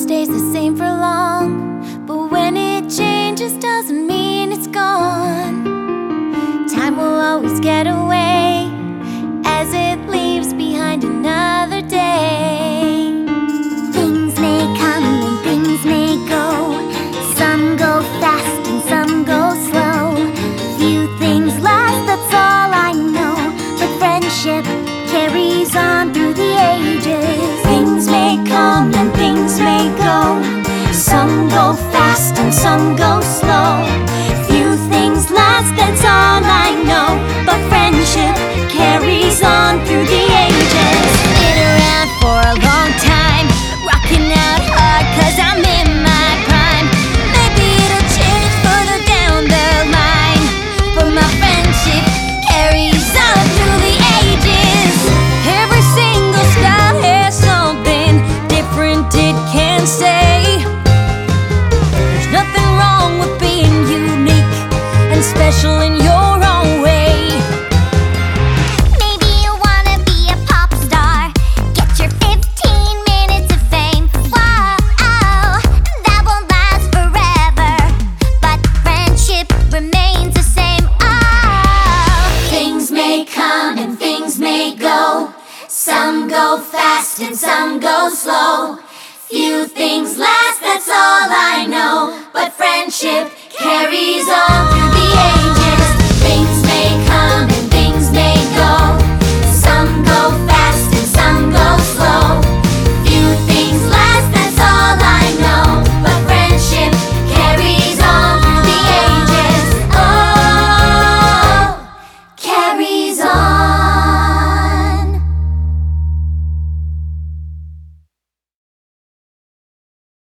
stays the same for long, but when it changes doesn't mean it's gone. Time will always get away as it leaves behind another day. Things may come and things may go. Some go fast and some go slow. Few things last, that's all I know. But friendship carries on through the ages. Things may come and things may go. Some go fast and some go slow. Few things last, that's all I know. But friendship carries on through the ages. Been around for a long time, rocking out hard 'cause I'm in my prime. Maybe it'll change further down the line, but my friendship carries on through the ages. Every single style has something different it can say. There's nothing wrong with being unique and special in your own way. Maybe you wanna be a pop star, get your 15 minutes of fame. Whoa, that won't last forever, but friendship remains the same. Oh, Things may come and things may go. Some go fast and some go slow. Few things last, that's all I know. But friendship carries on through the ages. Things